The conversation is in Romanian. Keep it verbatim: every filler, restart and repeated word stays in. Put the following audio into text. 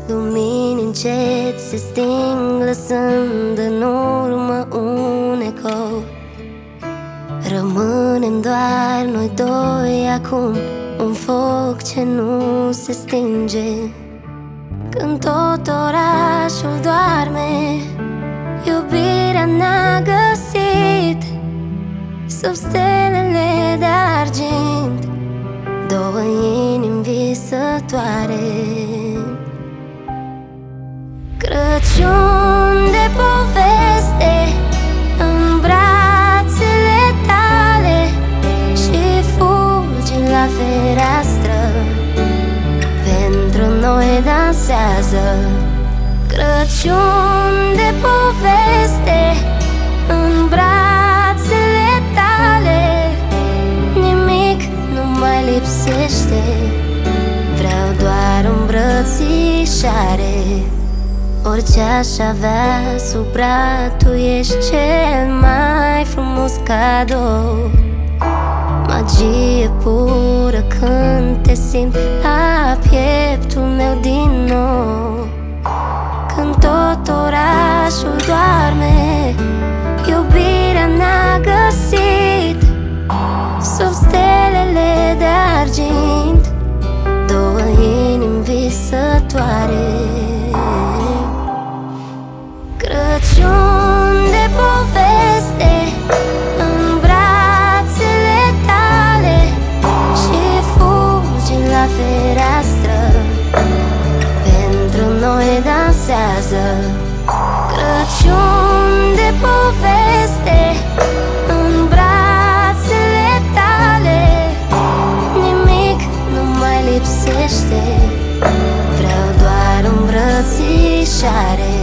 Lumini încet se sting, lăsând în urmă un ecou. Rămânem doar noi doi acum, un foc ce nu se stinge. Când tot orașul doarme, iubirea n-a găsit sub stelele de argint două inimi visătoare. Crăciun de poveste în brațele tale și fulgi la fereastră, pentru noi dansează. Crăciun de poveste în brațele tale, nimic nu mai lipsește, vreau doar o îmbrățișare. Orice aș avea supra, tu ești cel mai frumos cadou. Magie pură când te simt la pieptul meu din nou. Când tot orașul doarme, iubirea n-a găsit sub stelele de argint două inimi visătoare. Crăciun de poveste în brațele tale și fulgi la fereastră, pentru noi dansează. Crăciun de poveste în brațele tale, nimic nu mai lipsește, vreau doar o îmbrățișare.